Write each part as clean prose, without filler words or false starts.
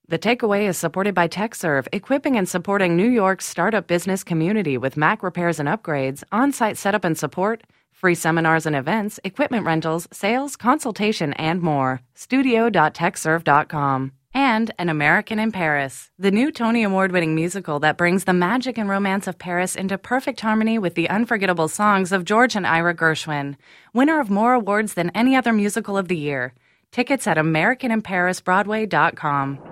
The Takeaway is supported by TechServe, equipping and supporting New York's startup business community with Mac repairs and upgrades, on-site setup and support, free seminars and events, equipment rentals, sales, consultation, and more. Studio.techserve.com. And An American in Paris, the new Tony Award-winning musical that brings the magic and romance of Paris into perfect harmony with the unforgettable songs of George and Ira Gershwin. Winner of more awards than any other musical of the year. Tickets at AmericanInParisBroadway.com.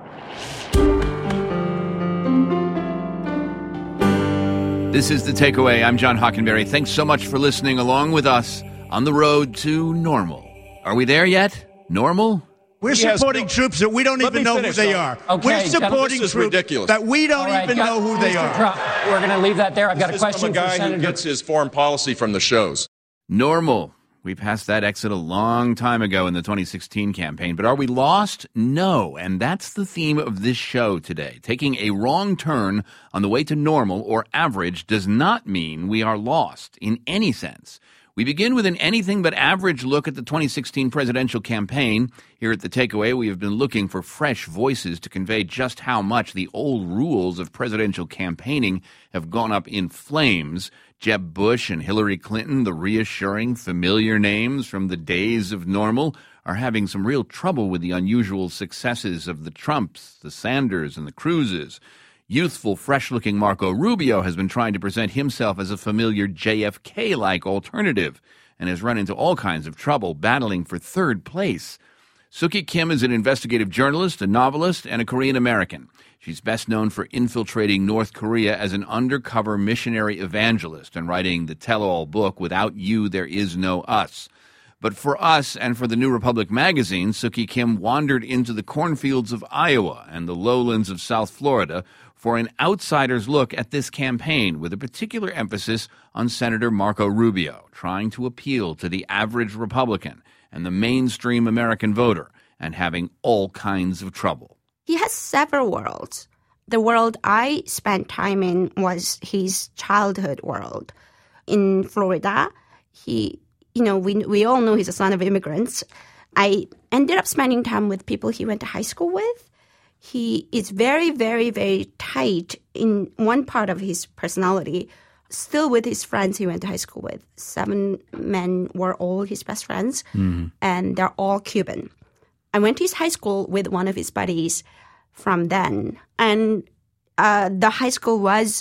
This is The Takeaway. I'm John Hockenberry. Thanks so much for listening along with us on the road to normal. Are we there yet? Normal? We're supporting troops that we don't even know who they are. Okay, we're supporting troops ridiculous. that we don't even know who they are. Trump, we're going to leave that there. I've got a question from a guy for Senator. who gets his foreign policy from the shows. Normal. We passed that exit a long time ago in the 2016 campaign, but are we lost? No, and that's the theme of this show today. Taking a wrong turn on the way to normal or average does not mean we are lost in any sense. We begin with an anything but average look at the 2016 presidential campaign. Here at The Takeaway, we have been looking for fresh voices to convey just how much the old rules of presidential campaigning have gone up in flames. Jeb Bush and Hillary Clinton, the reassuring, familiar names from the days of normal, are having some real trouble with the unusual successes of the Trumps, the Sanders, and the Cruzes. Youthful, fresh-looking Marco Rubio has been trying to present himself as a familiar JFK-like alternative and has run into all kinds of trouble battling for third place. Sookie Kim is an investigative journalist, a novelist, and a Korean American. She's best known for infiltrating North Korea as an undercover missionary evangelist and writing the tell-all book, Without You, There Is No Us. But for us and for the New Republic magazine, Sookie Kim wandered into the cornfields of Iowa and the lowlands of South Florida for an outsider's look at this campaign, with a particular emphasis on Senator Marco Rubio, trying to appeal to the average Republican and the mainstream American voter, and having all kinds of trouble. He has several worlds. The world I spent time in was his childhood world. In Florida, we all know he's a son of immigrants. I ended up spending time with people he went to high school with. He is very, very, very tight in one part of his personality, still with his friends he went to high school with. 7 men were all his best friends, and they're all Cuban. I went to his high school with one of his buddies from then, and the high school was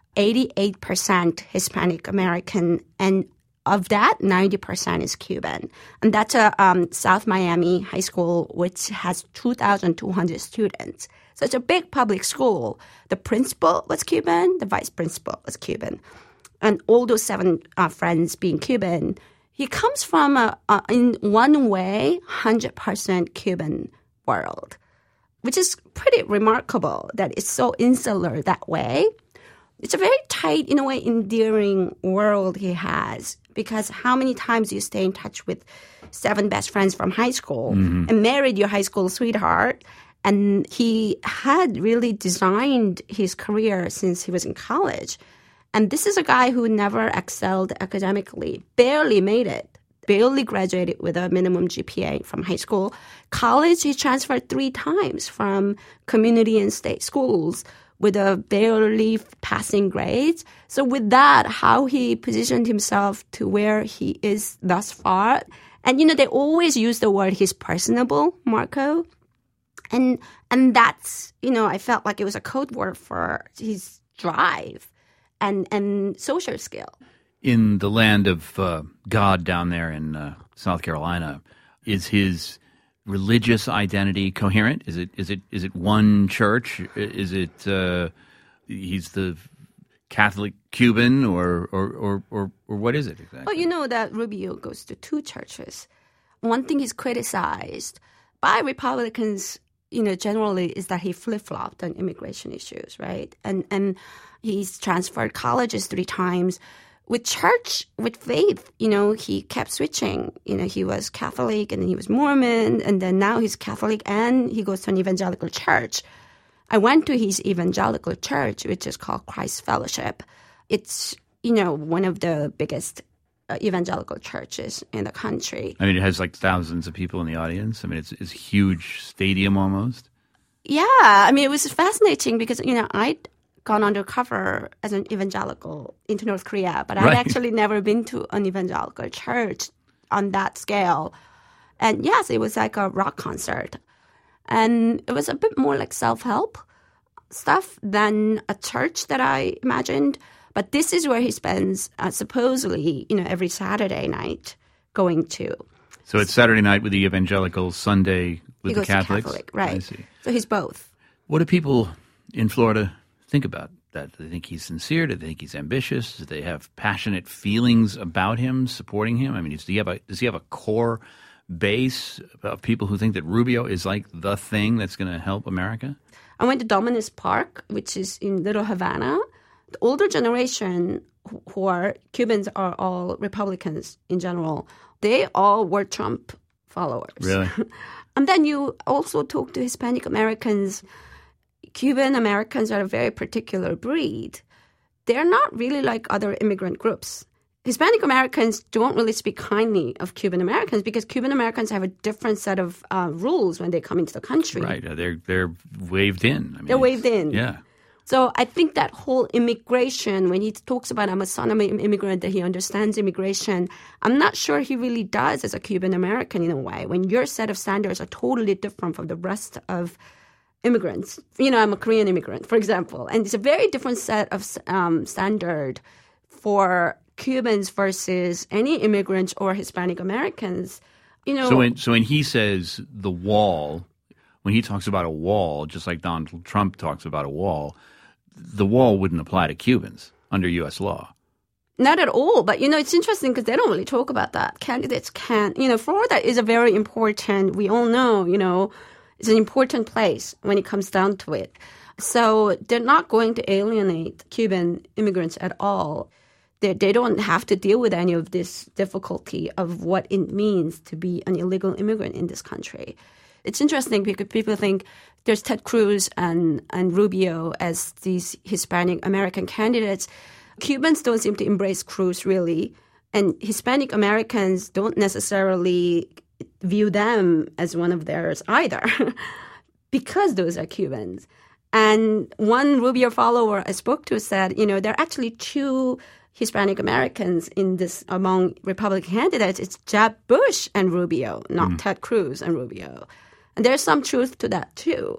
88% Hispanic American, and of that, 90% is Cuban. And that's a South Miami high school, which has 2,200 students. So it's a big public school. The principal was Cuban. The vice principal was Cuban. And all those 7 friends being Cuban, he comes from, in one way, 100% Cuban world, which is pretty remarkable that it's so insular that way. It's a very tight, in a way, endearing world he has, because how many times you stay in touch with 7 best friends from high school and married your high school sweetheart. And he had really designed his career since he was in college. And this is a guy who never excelled academically, barely made it, barely graduated with a minimum GPA from high school. College, he transferred 3 times from community and state schools with a barely passing grades. So with that, how he positioned himself to where he is thus far. And, they always use the word he's personable, Marco. And that's, I felt like it was a code word for his drive and social skill. In the land of God down there in South Carolina, is his religious identity coherent? Is it one church? Is it he's the Catholic Cuban or what is it exactly? Well, you know that Rubio goes to 2 churches. One thing he's criticized by Republicans, generally is that he flip-flopped on immigration issues, right? And he's transferred colleges 3 times. With church, with faith, he kept switching. He was Catholic and then he was Mormon and then now he's Catholic and he goes to an evangelical church. I went to his evangelical church, which is called Christ Fellowship. It's, one of the biggest evangelical churches in the country. I mean, it has like thousands of people in the audience. I mean, it's a huge stadium almost. Yeah, I mean, it was fascinating because, I'd gone undercover as an evangelical into North Korea, but I'd actually never been to an evangelical church on that scale. And yes, it was like a rock concert. And it was a bit more like self-help stuff than a church that I imagined. But this is where he spends supposedly, every Saturday night going to. So it's Saturday night with the evangelicals, Sunday with the Catholics? Catholic, right. I see. So he's both. What do people in Florida think about that? Do they think he's sincere? Do they think he's ambitious? Do they have passionate feelings about him, supporting him? I mean, does he have a core base of people who think that Rubio is like the thing that's going to help America? I went to Dominus Park, which is in Little Havana. The older generation who are Cubans are all Republicans in general. They all were Trump followers. Really? And then you also talk to Hispanic Americans. Cuban Americans are a very particular breed. They're not really like other immigrant groups. Hispanic Americans don't really speak kindly of Cuban Americans because Cuban Americans have a different set of rules when they come into the country. Right. They're waved in. I mean, they're waved in. Yeah. So I think that whole immigration, when he talks about I'm a son of an immigrant, that he understands immigration, I'm not sure he really does as a Cuban American in a way. When your set of standards are totally different from the rest of immigrants. I'm a Korean immigrant, for example, and it's a very different set of standard for Cubans versus any immigrants or Hispanic Americans. So when he says the wall, when he talks about a wall, just like Donald Trump talks about a wall, the wall wouldn't apply to Cubans under U.S. law. Not at all. But, it's interesting because they don't really talk about that. Candidates can't. Florida is a very important, we all know, it's an important place when it comes down to it. So they're not going to alienate Cuban immigrants at all. They don't have to deal with any of this difficulty of what it means to be an illegal immigrant in this country. It's interesting because people think there's Ted Cruz and Rubio as these Hispanic American candidates. Cubans don't seem to embrace Cruz really, and Hispanic Americans don't necessarily view them as one of theirs either because those are Cubans. And one Rubio follower I spoke to said, there are actually two Hispanic Americans in this among Republican candidates. It's Jeb Bush and Rubio, not Ted Cruz and Rubio. And there's some truth to that too.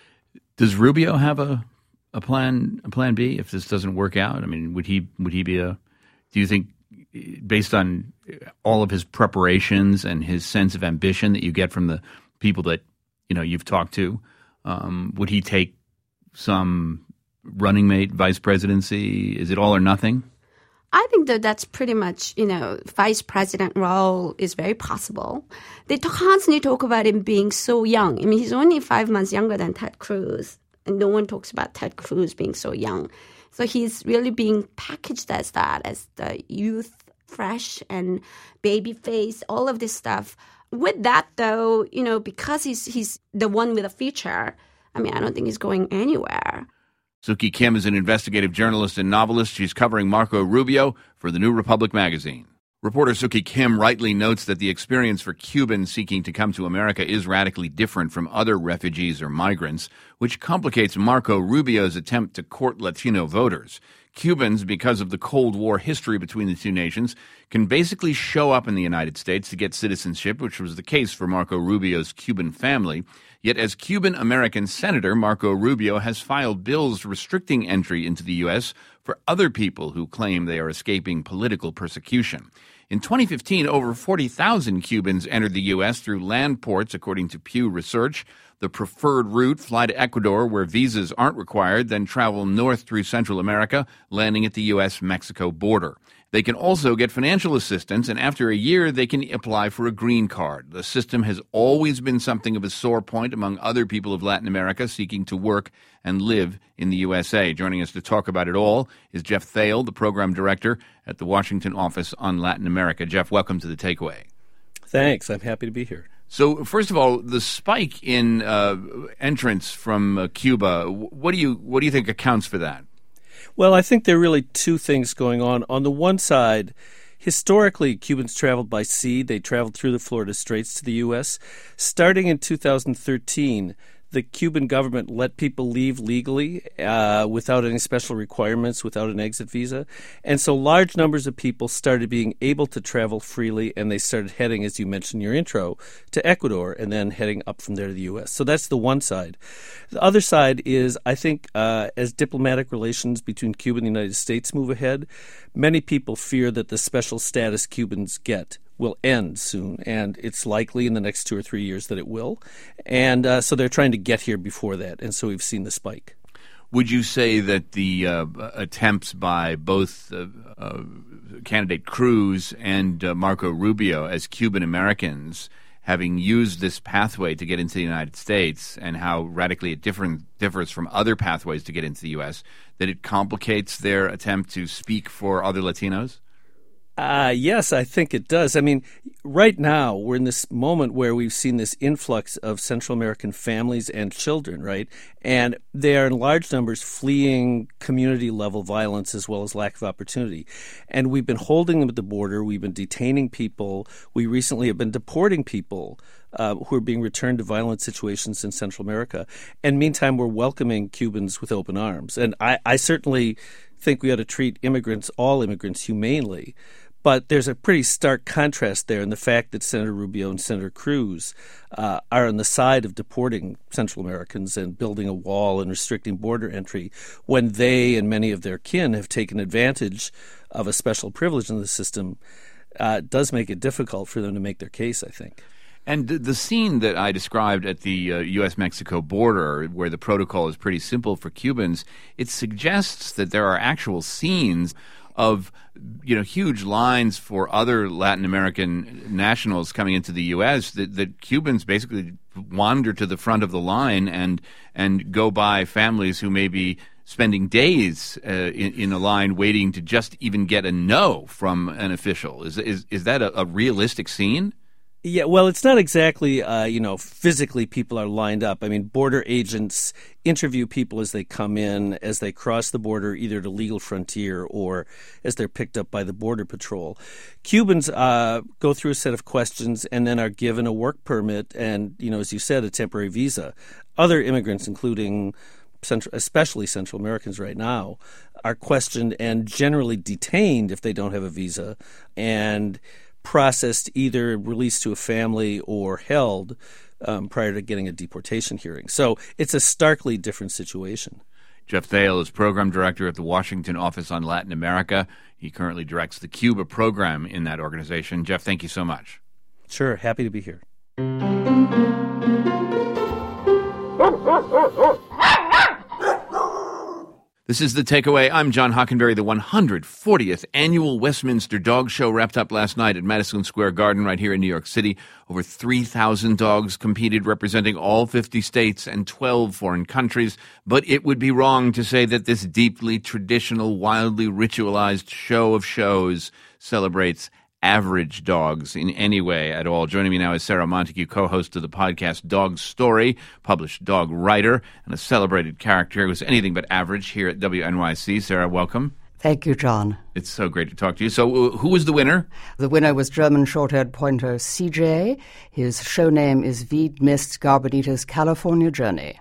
Does Rubio have a plan B if this doesn't work out? I mean, would he be do you think, based on all of his preparations and his sense of ambition that you get from the people that you've talked to, would he take some running mate vice presidency? Is it all or nothing? I think that's pretty much, vice president role is very possible. They constantly talk about him being so young. I mean, he's only 5 months younger than Ted Cruz, and no one talks about Ted Cruz being so young. So he's really being packaged as that, as the youth, fresh and baby face, all of this stuff. With that, though, because he's the one with a future, I mean, I don't think he's going anywhere. Suki Kim is an investigative journalist and novelist. She's covering Marco Rubio for the New Republic magazine. Reporter Suki Kim rightly notes that the experience for Cubans seeking to come to America is radically different from other refugees or migrants, which complicates Marco Rubio's attempt to court Latino voters. Cubans, because of the Cold War history between the two nations, can basically show up in the United States to get citizenship, which was the case for Marco Rubio's Cuban family. Yet as Cuban-American senator, Marco Rubio has filed bills restricting entry into the U.S. for other people who claim they are escaping political persecution. In 2015, over 40,000 Cubans entered the U.S. through land ports, according to Pew Research. The preferred route, fly to Ecuador, where visas aren't required, then travel north through Central America, landing at the U.S.-Mexico border. They can also get financial assistance, and after a year, they can apply for a green card. The system has always been something of a sore point among other people of Latin America seeking to work and live in the USA. Joining us to talk about it all is Jeff Thale, the program director at the Washington office on Latin America. Jeff, welcome to The Takeaway. Thanks. I'm happy to be here. So, first of all, the spike in entrance from Cuba, what do you think accounts for that? Well, I think there are really two things going on. On the one side, historically, Cubans traveled by sea. They traveled through the Florida Straits to the U.S. Starting in 2013, the Cuban government let people leave legally without any special requirements, without an exit visa. And so large numbers of people started being able to travel freely, and they started heading, as you mentioned in your intro, to Ecuador and then heading up from there to the U.S. So that's the one side. The other side is, I think, as diplomatic relations between Cuba and the United States move ahead, many people fear that the special status Cubans get will end soon, and it's likely in the next 2 or 3 years that it will. And so they're trying to get here before that, and so we've seen the spike. Would you say that the attempts by both candidate Cruz and Marco Rubio as Cuban Americans, having used this pathway to get into the United States and how radically it differs from other pathways to get into the U.S., that it complicates their attempt to speak for other Latinos? Yes, I think it does. I mean, right now we're in this moment where we've seen this influx of Central American families and children, right? And they are in large numbers fleeing community-level violence as well as lack of opportunity. And we've been holding them at the border. We've been detaining people. We recently have been deporting people who are being returned to violent situations in Central America. And meantime, we're welcoming Cubans with open arms. And I certainly think we ought to treat all immigrants, humanely. But there's a pretty stark contrast there in the fact that Senator Rubio and Senator Cruz are on the side of deporting Central Americans and building a wall and restricting border entry when they and many of their kin have taken advantage of a special privilege in the system. Does make it difficult for them to make their case, I think. And the scene that I described at the U.S.-Mexico border, where the protocol is pretty simple for Cubans, it suggests that there are actual scenes of, huge lines for other Latin American nationals coming into the U.S. that Cubans basically wander to the front of the line and go by families who may be spending days in a line waiting to just even get a no from an official. Is that a realistic scene? Yeah, well, it's not exactly, physically people are lined up. I mean, border agents interview people as they come in, as they cross the border, either to legal frontier or as they're picked up by the Border Patrol. Cubans go through a set of questions and then are given a work permit and, as you said, a temporary visa. Other immigrants, including especially Central Americans right now, are questioned and generally detained if they don't have a visa and processed, either released to a family or held prior to getting a deportation hearing. So it's a starkly different situation. Jeff Thale is program director at the Washington Office on Latin America. He currently directs the Cuba program in that organization. Jeff, thank you so much. Sure, happy to be here. This is The Takeaway. I'm John Hockenberry. The 140th Annual Westminster Dog Show wrapped up last night at Madison Square Garden right here in New York City. Over 3,000 dogs competed, representing all 50 states and 12 foreign countries. But it would be wrong to say that this deeply traditional, wildly ritualized show of shows celebrates average dogs in any way at all. Joining me now is Sarah Montague, co-host of the podcast Dog Story, published dog writer, and a celebrated character who's anything but average here at WNYC. Sarah, welcome. Thank you, John. It's so great to talk to you. So who was the winner? The winner was German short-haired pointer CJ. His show name is Wie Mist Garbonita's California Journey.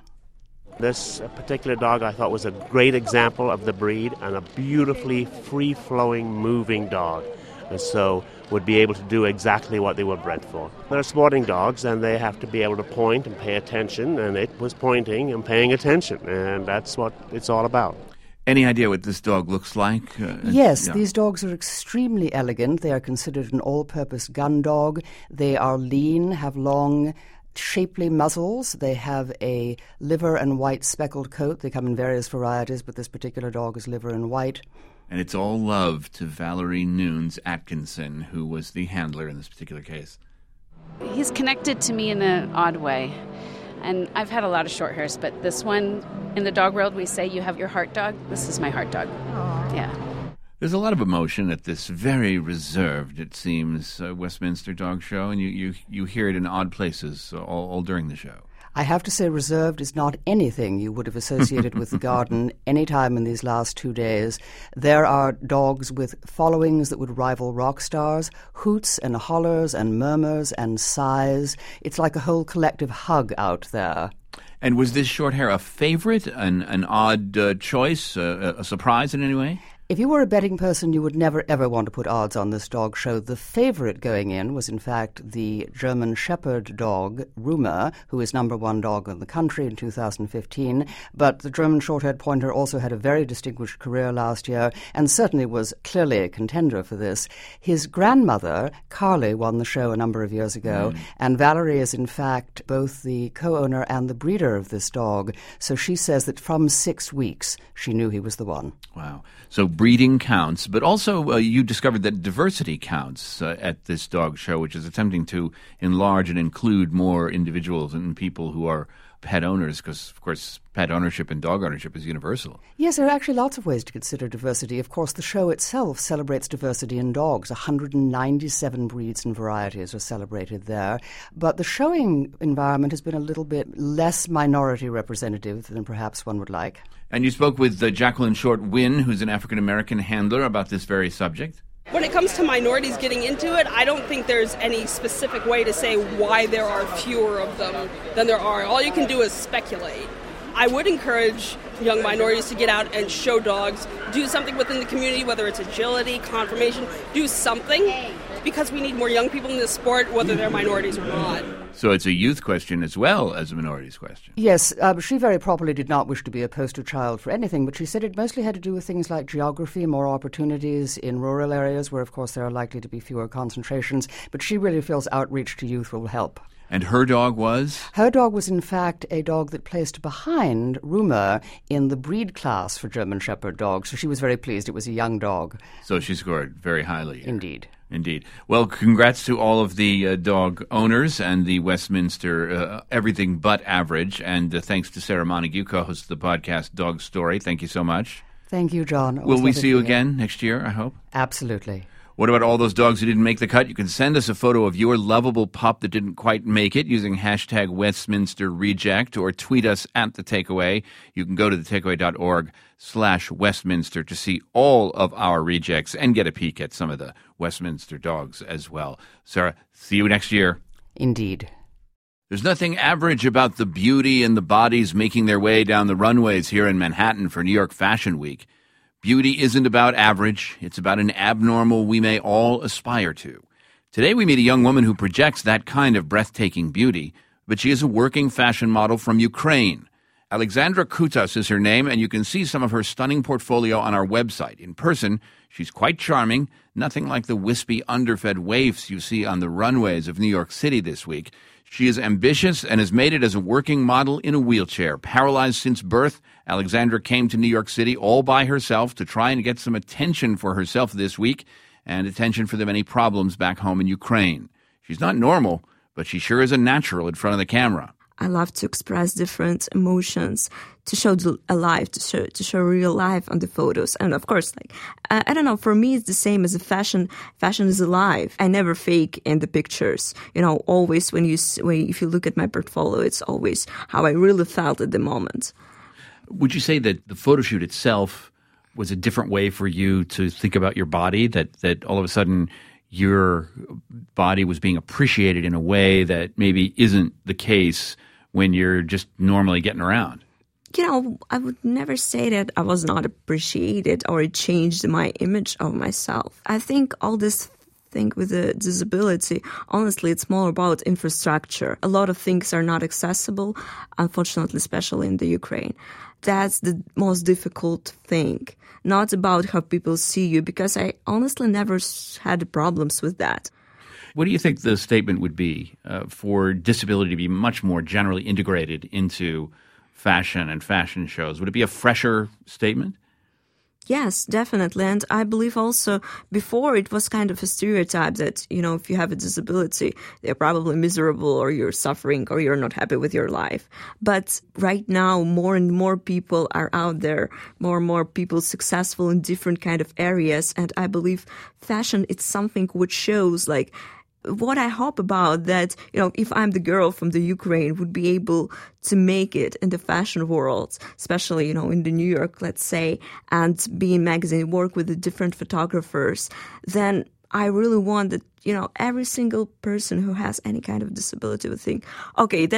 This particular dog I thought was a great example of the breed and a beautifully free-flowing, moving dog. And so would be able to do exactly what they were bred for. They're sporting dogs, and they have to be able to point and pay attention, and it was pointing and paying attention, and that's what it's all about. Any idea what this dog looks like? Yes, these dogs are extremely elegant. They are considered an all-purpose gun dog. They are lean, have long, shapely muzzles. They have a liver and white speckled coat. They come in various varieties, but this particular dog is liver and white. And it's all love to Valerie Nunes Atkinson, who was the handler in this particular case. He's connected to me in an odd way. And I've had a lot of short hairs, but this one, in the dog world, we say you have your heart dog. This is my heart dog. Aww. Yeah. There's a lot of emotion at this very reserved, it seems, Westminster Dog Show, and you hear it in odd places all during the show. I have to say reserved is not anything you would have associated with the garden any time in these last 2 days. There are dogs with followings that would rival rock stars, hoots and hollers and murmurs and sighs. It's like a whole collective hug out there. And was this short hair a favorite, an odd choice, a surprise in any way? If you were a betting person, you would never, ever want to put odds on this dog show. The favorite going in was, in fact, the German Shepherd dog, Rumer, who is number one dog in the country in 2015. But the German Short-haired Pointer also had a very distinguished career last year and certainly was clearly a contender for this. His grandmother, Carly, won the show a number of years ago, and Valerie is, in fact, both the co-owner and the breeder of this dog. So she says that from 6 weeks, she knew he was the one. Wow. So breeding counts, but also you discovered that diversity counts at this dog show, which is attempting to enlarge and include more individuals and people who are pet owners, because, of course, pet ownership and dog ownership is universal. Yes, there are actually lots of ways to consider diversity. Of course, the show itself celebrates diversity in dogs. 197 breeds and varieties are celebrated there. But the showing environment has been a little bit less minority representative than perhaps one would like. And you spoke with Jacqueline Short-Wynn, who's an African-American handler, about this very subject. When it comes to minorities getting into it, I don't think there's any specific way to say why there are fewer of them than there are. All you can do is speculate. I would encourage young minorities to get out and show dogs, do something within the community, whether it's agility, conformation, do something, because we need more young people in this sport, whether they're minorities or not. So it's a youth question as well as a minorities question. Yes, she very properly did not wish to be a poster child for anything, but she said it mostly had to do with things like geography, more opportunities in rural areas where, of course, there are likely to be fewer concentrations. But she really feels outreach to youth will help. And her dog was? Her dog was, in fact, a dog that placed behind Rumer in the breed class for German Shepherd dogs. So she was very pleased. It was a young dog. So she scored very highly. Indeed. Indeed. Well, congrats to all of the dog owners and the Westminster Everything But Average. And thanks to Sarah Montague, co-host of the podcast Dog Story. Thank you so much. Thank you, John. Will we see you again next year, I hope? Absolutely. What about all those dogs who didn't make the cut? You can send us a photo of your lovable pup that didn't quite make it using hashtag Westminster Reject, or tweet us at The Takeaway. You can go to thetakeaway.org/Westminster to see all of our rejects and get a peek at some of the Westminster dogs as well. Sarah, see you next year. Indeed. There's nothing average about the beauty and the bodies making their way down the runways here in Manhattan for New York Fashion Week. Beauty isn't about average. It's about an abnormal we may all aspire to. Today we meet a young woman who projects that kind of breathtaking beauty, but she is a working fashion model from Ukraine. Alexandra Kutas is her name, and you can see some of her stunning portfolio on our website. In person, she's quite charming, nothing like the wispy, underfed waifs you see on the runways of New York City this week. She is ambitious and has made it as a working model in a wheelchair. Paralyzed since birth, Alexandra came to New York City all by herself to try and get some attention for herself this week and attention for the many problems back home in Ukraine. She's not normal, but she sure is a natural in front of the camera. I love to express different emotions, to show a life, to show real life on the photos. And of course, I don't know, for me it's the same as a fashion. Fashion is alive. I never fake in the pictures. You know, always if you look at my portfolio, it's always how I really felt at the moment. Would you say that the photo shoot itself was a different way for you to think about your body, that all of a sudden your body was being appreciated in a way that maybe isn't the case when you're just normally getting around? You know, I would never say that I was not appreciated or it changed my image of myself. I think all this thing with the disability, honestly, it's more about infrastructure. A lot of things are not accessible, unfortunately, especially in the Ukraine. That's the most difficult thing. Not about how people see you, because I honestly never had problems with that. What do you think the statement would be for disability to be much more generally integrated into fashion and fashion shows? Would it be a fresher statement? Yes, definitely. And I believe also before it was kind of a stereotype that, you know, if you have a disability, they're probably miserable or you're suffering or you're not happy with your life. But right now, more and more people are out there, more and more people successful in different kind of areas. And I believe fashion, it's something which shows like what I hope about that, you know, if I'm the girl from the Ukraine would be able to make it in the fashion world, especially, you know, in the New York, let's say, and be in magazine, work with the different photographers, then I really want that, you know, every single person who has any kind of disability would think, okay, then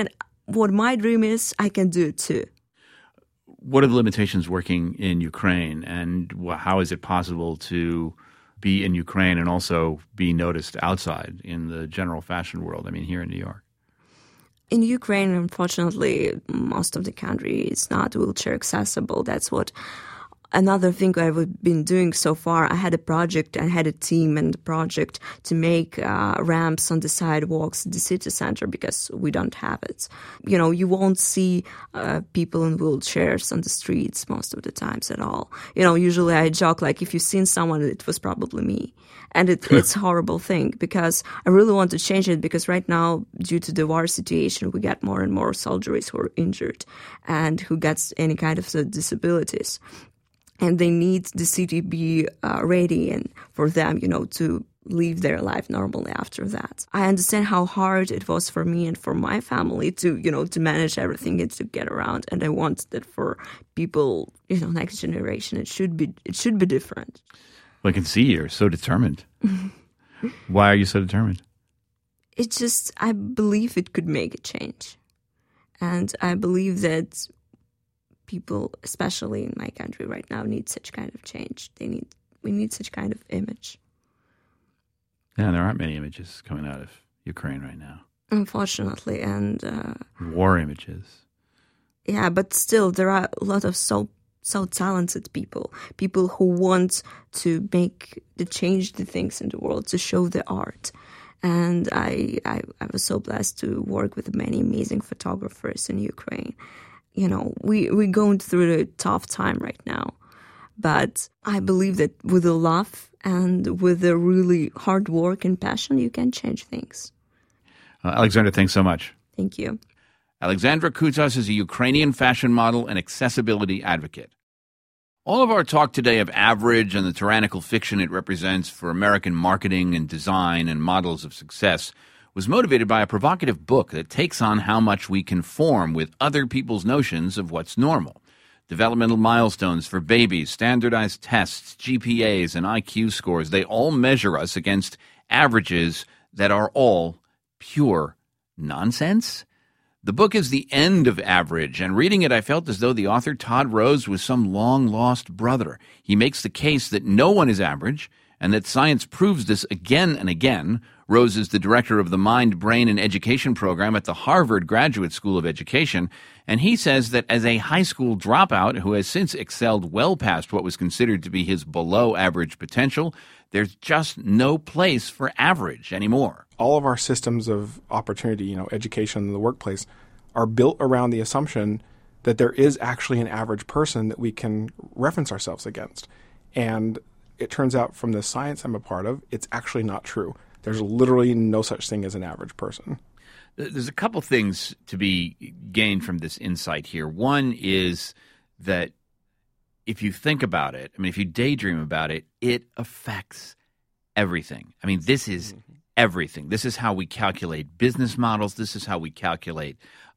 what my dream is, I can do it too. What are the limitations working in Ukraine, and how is it possible to be in Ukraine and also be noticed outside in the general fashion world? I mean, here in New York. In Ukraine, unfortunately, most of the country is not wheelchair accessible. That's what another thing I've been doing so far. I had a project, I had a team and a project to make ramps on the sidewalks in the city center because we don't have it. You know, you won't see people in wheelchairs on the streets most of the times at all. You know, usually I joke, like, if you've seen someone, it was probably me. And it's a horrible thing because I really want to change it, because right now, due to the war situation, we get more and more soldiers who are injured and who gets any kind of disabilities. And they need the city to be ready and for them, you know, to live their life normally after that. I understand how hard it was for me and for my family to, you know, to manage everything and to get around. And I want that for people, you know, next generation, it should be different. Well, I can see you're so determined. Why are you so determined? It's just, I believe it could make a change. And I believe that people, especially in my country right now, need such kind of change. We need such kind of image. Yeah, there aren't many images coming out of Ukraine right now. Unfortunately, and war images. Yeah, but still, there are a lot of so talented people who want to change the things in the world, to show the art. And I was so blessed to work with many amazing photographers in Ukraine. You know, we're going through a tough time right now, but I believe that with the love and with the really hard work and passion, you can change things. Alexandra, thanks so much. Thank you. Alexandra Kutas is a Ukrainian fashion model and accessibility advocate. All of our talk today of average and the tyrannical fiction it represents for American marketing and design and models of success was motivated by a provocative book that takes on how much we conform with other people's notions of what's normal. Developmental milestones for babies, standardized tests, GPAs, and IQ scores, they all measure us against averages that are all pure nonsense. The book is the end of average, and reading it, I felt as though the author, Todd Rose, was some long-lost brother. He makes the case that no one is average, and that science proves this again and again. Rose is the director of the Mind, Brain, and Education program at the Harvard Graduate School of Education, and he says that as a high school dropout who has since excelled well past what was considered to be his below-average potential, there's just no place for average anymore. All of our systems of opportunity, you know, education and the workplace, are built around the assumption that there is actually an average person that we can reference ourselves against. And it turns out from the science I'm a part of, it's actually not true. There's literally no such thing as an average person. There's a couple things to be gained from this insight here. One is that if you think about it, I mean, if you daydream about it, it affects everything. I mean, this is everything. This is how we calculate business models. This is how we calculate,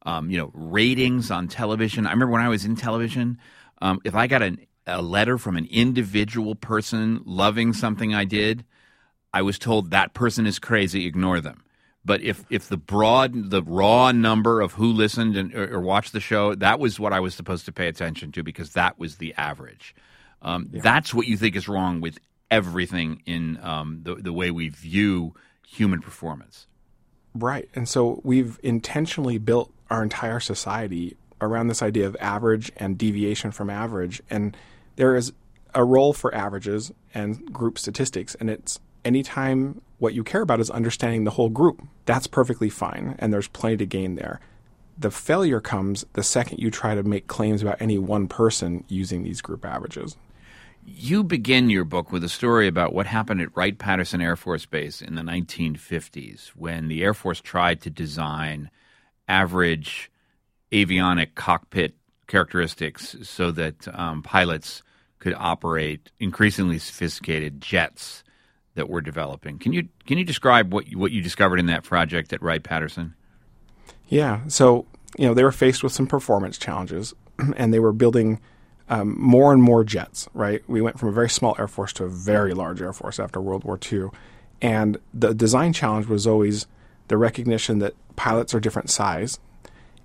ratings on television. I remember when I was in television, if I got a letter from an individual person loving something I did, I was told that person is crazy, ignore them. But if the raw number of who listened or watched the show, that was what I was supposed to pay attention to because that was the average. That's what you think is wrong with everything in the way we view human performance. Right. And so we've intentionally built our entire society around this idea of average and deviation from average. And there is a role for averages and group statistics, and it's anytime what you care about is understanding the whole group. That's perfectly fine, and there's plenty to gain there. The failure comes the second you try to make claims about any one person using these group averages. You begin your book with a story about what happened at Wright-Patterson Air Force Base in the 1950s when the Air Force tried to design average avionic cockpit characteristics so that pilots could operate increasingly sophisticated jets that we're developing. Can you describe what you discovered in that project at Wright-Patterson? Yeah. So, they were faced with some performance challenges, and they were building more and more jets, right? We went from a very small Air Force to a very large Air Force after World War II. And the design challenge was always the recognition that pilots are different size,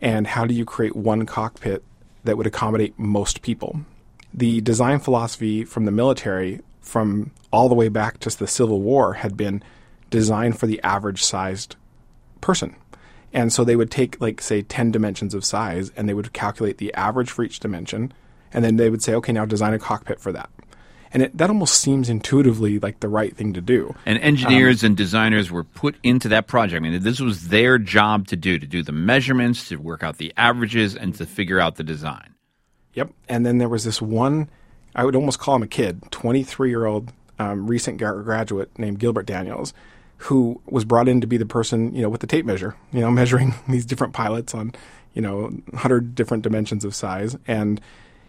And how do you create one cockpit that would accommodate most people? The design philosophy from the military, from all the way back to the Civil War, had been designed for the average-sized person. And so they would take, like, say, 10 dimensions of size, and they would calculate the average for each dimension, and then they would say, okay, now design a cockpit for that. And that almost seems intuitively like the right thing to do. And engineers and designers were put into that project. I mean, this was their job to do the measurements, to work out the averages, and to figure out the design. Yep. And then there was this one, I would almost call him a kid, 23-year-old recent graduate named Gilbert Daniels, who was brought in to be the person, with the tape measure, measuring these different pilots on, 100 different dimensions of size. And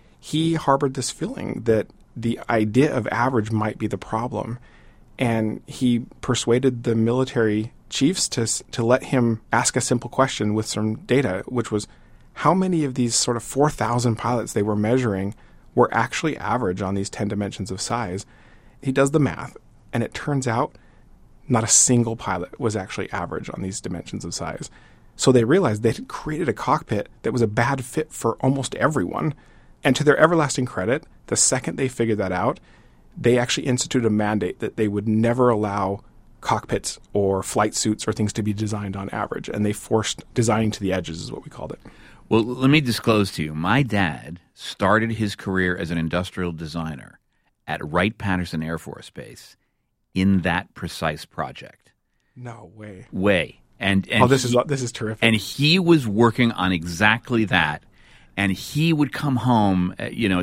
he harbored this feeling that the idea of average might be the problem. And he persuaded the military chiefs to let him ask a simple question with some data, which was how many of these sort of 4,000 pilots they were measuring were actually average on these 10 dimensions of size. He does the math, and it turns out not a single pilot was actually average on these dimensions of size. So they realized they had created a cockpit that was a bad fit for almost everyone. And to their everlasting credit, the second they figured that out, they actually instituted a mandate that they would never allow cockpits or flight suits or things to be designed on average. And they forced designing to the edges, is what we called it. Well, let me disclose to you, my dad started his career as an industrial designer at Wright-Patterson Air Force Base in that precise project. No way. And this is terrific. And he was working on exactly that. And he would come home,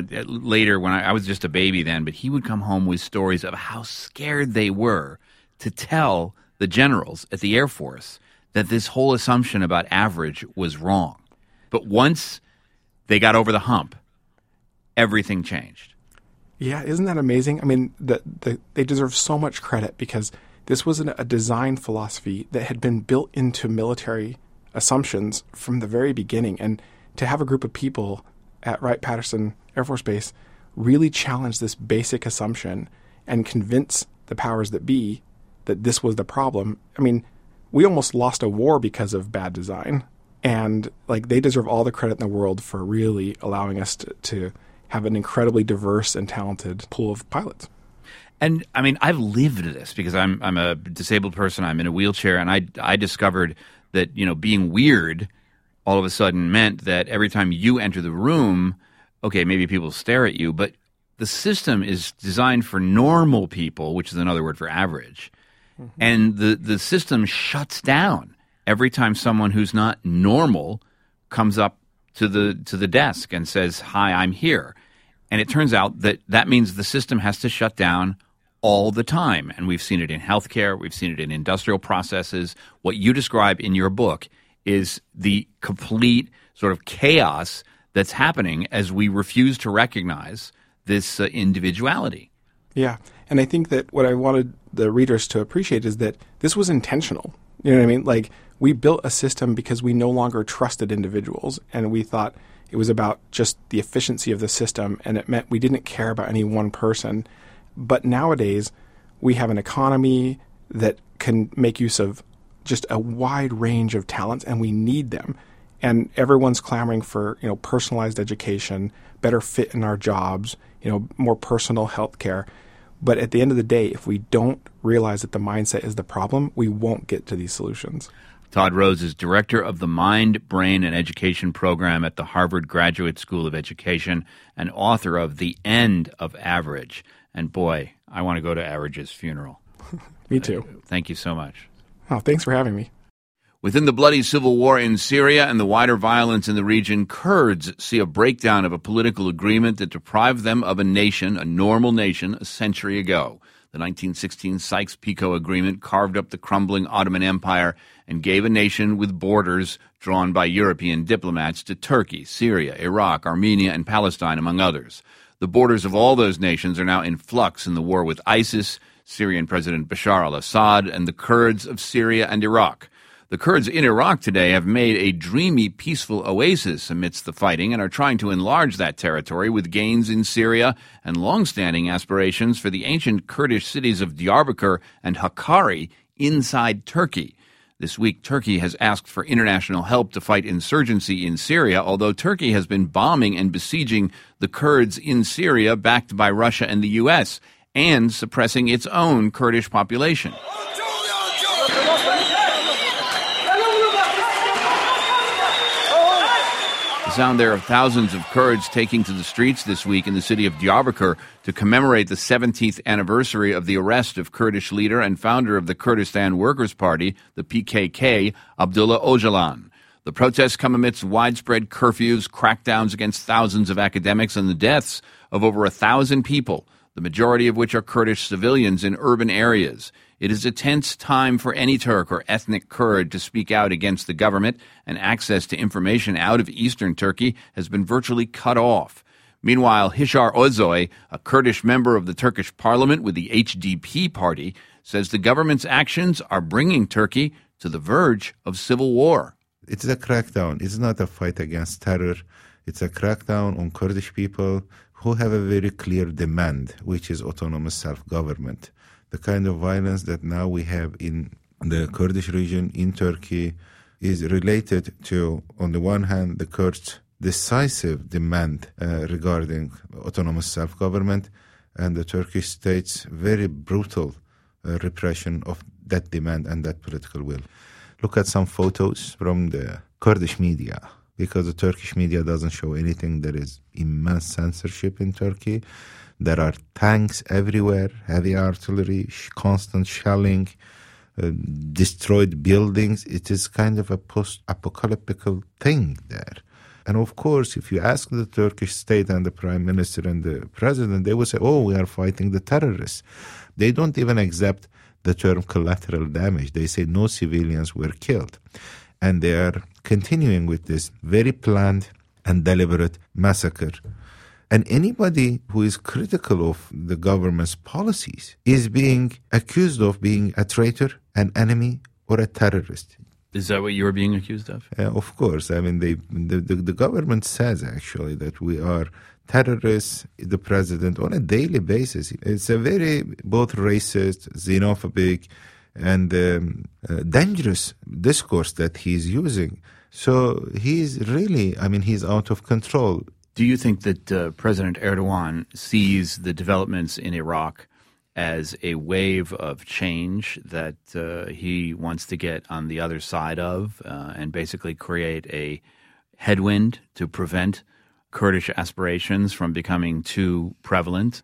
later when I was just a baby then, but he would come home with stories of how scared they were to tell the generals at the Air Force that this whole assumption about average was wrong. But once they got over the hump, everything changed. Yeah, isn't that amazing? I mean, they deserve so much credit because this was a design philosophy that had been built into military assumptions from the very beginning. And to have a group of people at Wright-Patterson Air Force Base really challenge this basic assumption and convince the powers that be that this was the problem. I mean, we almost lost a war because of bad design. And they deserve all the credit in the world for really allowing us to have an incredibly diverse and talented pool of pilots. And I mean, I've lived this because I'm a disabled person. I'm in a wheelchair, and I discovered that being weird all of a sudden meant that every time you enter the room, okay, maybe people stare at you, but the system is designed for normal people, which is another word for average, and the system shuts down every time someone who's not normal comes up to the desk and says, "Hi, I'm here." And it turns out that means the system has to shut down all the time. And we've seen it in healthcare. We've seen it in industrial processes. What you describe in your book is the complete sort of chaos that's happening as we refuse to recognize this individuality. Yeah. And I think that what I wanted the readers to appreciate is that this was intentional. You know what I mean? We built a system because we no longer trusted individuals, and we thought it was about just the efficiency of the system, and it meant we didn't care about any one person. But nowadays, we have an economy that can make use of just a wide range of talents, and we need them. And everyone's clamoring for, personalized education, better fit in our jobs, more personal health care. But at the end of the day, if we don't realize that the mindset is the problem, we won't get to these solutions. Todd Rose is director of the Mind, Brain, and Education program at the Harvard Graduate School of Education and author of The End of Average. And boy, I want to go to Average's funeral. Me too. Thank you so much. Oh, thanks for having me. Within the bloody civil war in Syria and the wider violence in the region, Kurds see a breakdown of a political agreement that deprived them of a nation, a normal nation, a century ago. The 1916 Sykes-Picot Agreement carved up the crumbling Ottoman Empire and gave a nation with borders drawn by European diplomats to Turkey, Syria, Iraq, Armenia, and Palestine, among others. The borders of all those nations are now in flux in the war with ISIS, Syrian President Bashar al-Assad, and the Kurds of Syria and Iraq. The Kurds in Iraq today have made a dreamy, peaceful oasis amidst the fighting and are trying to enlarge that territory with gains in Syria and long-standing aspirations for the ancient Kurdish cities of Diyarbakir and Hakkari inside Turkey. This week, Turkey has asked for international help to fight insurgency in Syria, although Turkey has been bombing and besieging the Kurds in Syria, backed by Russia and the U.S., and suppressing its own Kurdish population. The sound there of thousands of Kurds taking to the streets this week in the city of Diyarbakir to commemorate the 17th anniversary of the arrest of Kurdish leader and founder of the Kurdistan Workers' Party, the PKK, Abdullah Öcalan. The protests come amidst widespread curfews, crackdowns against thousands of academics, and the deaths of over 1,000 people, the majority of which are Kurdish civilians in urban areas. It is a tense time for any Turk or ethnic Kurd to speak out against the government, and access to information out of eastern Turkey has been virtually cut off. Meanwhile, Hishar Ozoy, a Kurdish member of the Turkish parliament with the HDP party, says the government's actions are bringing Turkey to the verge of civil war. It's a crackdown. It's not a fight against terror. It's a crackdown on Kurdish people who have a very clear demand, which is autonomous self-government. The kind of violence that now we have in the Kurdish region in Turkey is related to, on the one hand, the Kurds' decisive demand regarding autonomous self-government, and the Turkish state's very brutal repression of that demand and that political will. Look at some photos from the Kurdish media, because the Turkish media doesn't show anything. There is immense censorship in Turkey. There are tanks everywhere, heavy artillery, constant shelling, destroyed buildings. It is kind of a post-apocalyptic thing there. And of course, if you ask the Turkish state and the prime minister and the president, they will say, oh, we are fighting the terrorists. They don't even accept the term collateral damage. They say no civilians were killed. And they are continuing with this very planned and deliberate massacre. And anybody who is critical of the government's policies is being accused of being a traitor, an enemy, or a terrorist. Is that what you were being accused of? Of course. I mean, the government says, actually, that we are terrorists, the president, on a daily basis. It's a very both racist, xenophobic, and dangerous discourse that he's using. So he's really, he's out of control. Do you think that President Erdogan sees the developments in Iraq as a wave of change that he wants to get on the other side of and basically create a headwind to prevent Kurdish aspirations from becoming too prevalent?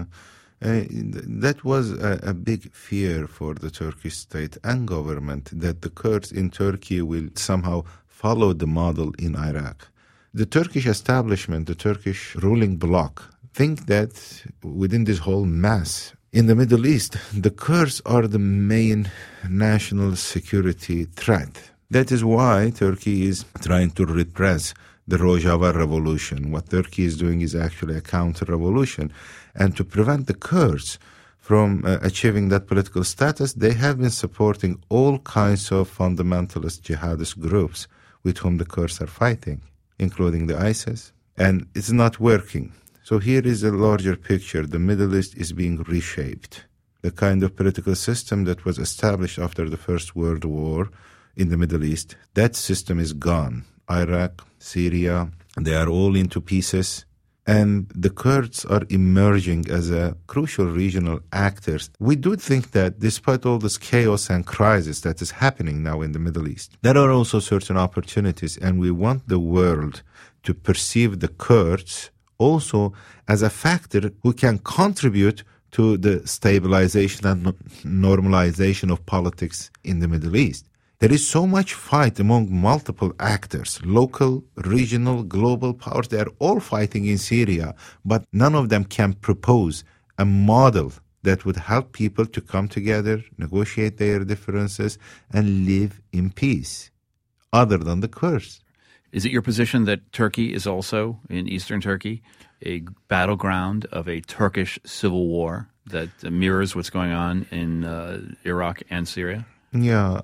That was a big fear for the Turkish state and government, that the Kurds in Turkey will somehow follow the model in Iraq. The Turkish establishment, the Turkish ruling bloc, think that within this whole mess in the Middle East, the Kurds are the main national security threat. That is why Turkey is trying to repress the Rojava revolution. What Turkey is doing is actually a counter-revolution. And to prevent the Kurds from achieving that political status, they have been supporting all kinds of fundamentalist jihadist groups with whom the Kurds are fighting, including the ISIS. And it's not working. So here is a larger picture. The Middle East is being reshaped. The kind of political system that was established after the First World War in the Middle East, that system is gone. Iraq, Syria, they are all into pieces. And the Kurds are emerging as a crucial regional actors. We do think that despite all this chaos and crisis that is happening now in the Middle East, there are also certain opportunities, and we want the world to perceive the Kurds also as a factor who can contribute to the stabilization and normalization of politics in the Middle East. There is so much fight among multiple actors, local, regional, global powers. They are all fighting in Syria, but none of them can propose a model that would help people to come together, negotiate their differences, and live in peace, other than the Kurds. Is it your position that Turkey is also, in eastern Turkey, a battleground of a Turkish civil war that mirrors what's going on in Iraq and Syria? Yeah,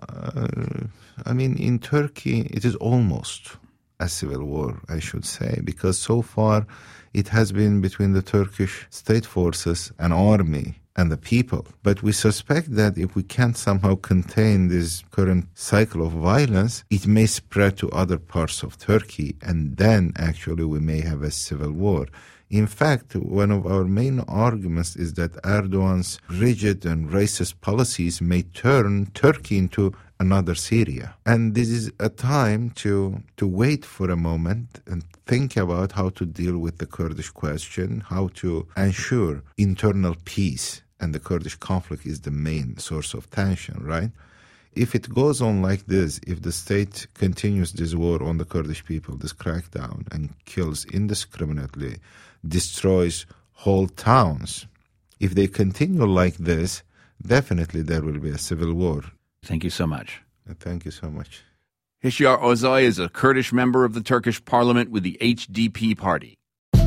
in Turkey, it is almost a civil war, I should say, because so far it has been between the Turkish state forces and army and the people. But we suspect that if we can't somehow contain this current cycle of violence, it may spread to other parts of Turkey, and then actually we may have a civil war. In fact, one of our main arguments is that Erdogan's rigid and racist policies may turn Turkey into another Syria. And this is a time to wait for a moment and think about how to deal with the Kurdish question, how to ensure internal peace. And the Kurdish conflict is the main source of tension, right? If it goes on like this, if the state continues this war on the Kurdish people, this crackdown, and kills indiscriminately, destroys whole towns, if they continue like this, definitely there will be a civil war. Thank you so much. Thank you so much. Hishiyar Ozay is a Kurdish member of the Turkish parliament with the HDP party.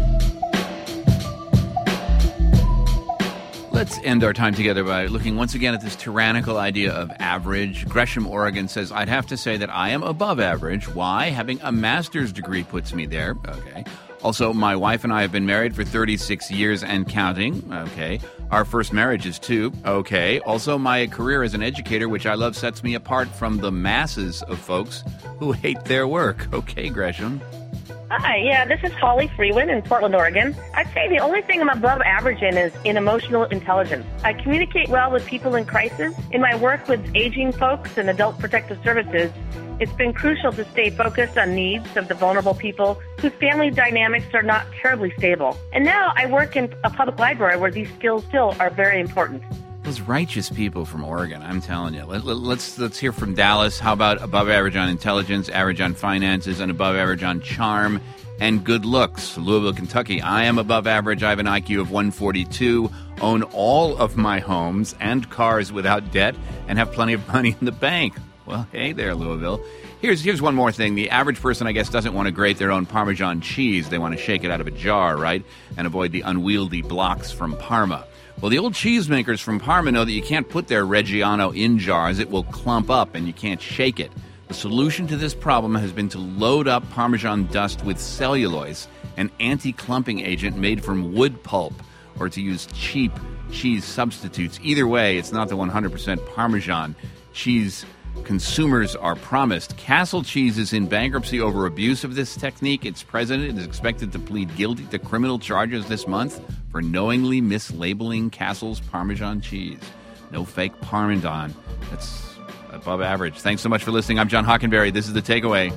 Let's end our time together by looking once again at this tyrannical idea of average. Gresham, Oregon says, I'd have to say that I am above average. Why? Having a master's degree puts me there. Okay. Also, my wife and I have been married for 36 years and counting. Okay. Our first marriage is 2. Okay. Also, my career as an educator, which I love, sets me apart from the masses of folks who hate their work. Okay, Gresham. Hi, yeah, this is Holly Freeman in Portland, Oregon. I'd say the only thing I'm above average in is in emotional intelligence. I communicate well with people in crisis. In my work with aging folks and adult protective services, it's been crucial to stay focused on needs of the vulnerable people whose family dynamics are not terribly stable. And now I work in a public library where these skills still are very important. Those righteous people from Oregon, I'm telling you. Let's hear from Dallas. How about above average on intelligence, average on finances, and above average on charm and good looks? Louisville, Kentucky. I am above average. I have an IQ of 142, own all of my homes and cars without debt, and have plenty of money in the bank. Well, hey there, Louisville. Here's one more thing. The average person, I guess, doesn't want to grate their own Parmesan cheese. They want to shake it out of a jar, right? And avoid the unwieldy blocks from Parma. Well, the old cheesemakers from Parma know that you can't put their Reggiano in jars. It will clump up and you can't shake it. The solution to this problem has been to load up Parmesan dust with cellulose, an anti-clumping agent made from wood pulp, or to use cheap cheese substitutes. Either way, it's not the 100% Parmesan cheese consumers are promised. Castle Cheese is in bankruptcy over abuse of this technique. Its president is expected to plead guilty to criminal charges this month for knowingly mislabeling Castle's Parmesan cheese. No fake Parmesan. That's above average. Thanks so much for listening. I'm John Hockenberry. This is The Takeaway.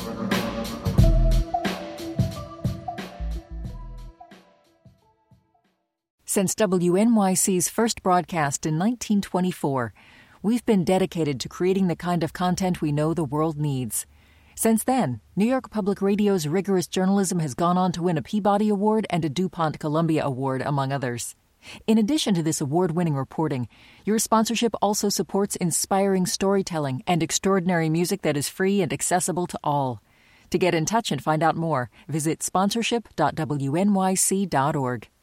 Since WNYC's first broadcast in 1924, we've been dedicated to creating the kind of content we know the world needs. Since then, New York Public Radio's rigorous journalism has gone on to win a Peabody Award and a DuPont Columbia Award, among others. In addition to this award-winning reporting, your sponsorship also supports inspiring storytelling and extraordinary music that is free and accessible to all. To get in touch and find out more, visit sponsorship.wnyc.org.